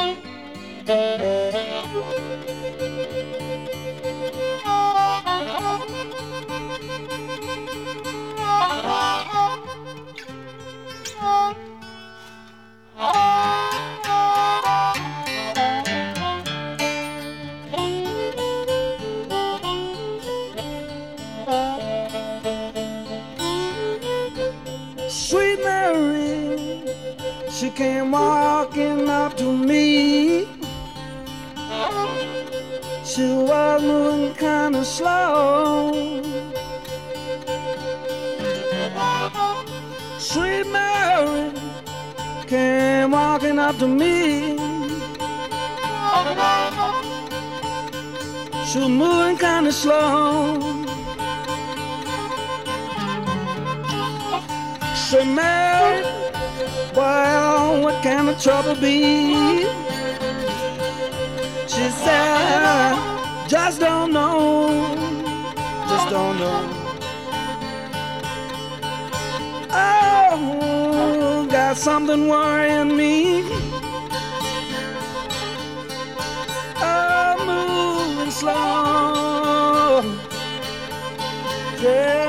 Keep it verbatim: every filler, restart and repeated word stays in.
Sweet Mary, she came walking up to me. She was moving kind of slow. Sweet Mary came walking up to me. She was moving kind of slow. She Mary, well, what can the trouble be? She said, just don't know, just don't know. Oh, got something worrying me. Oh, moving slow. Yeah.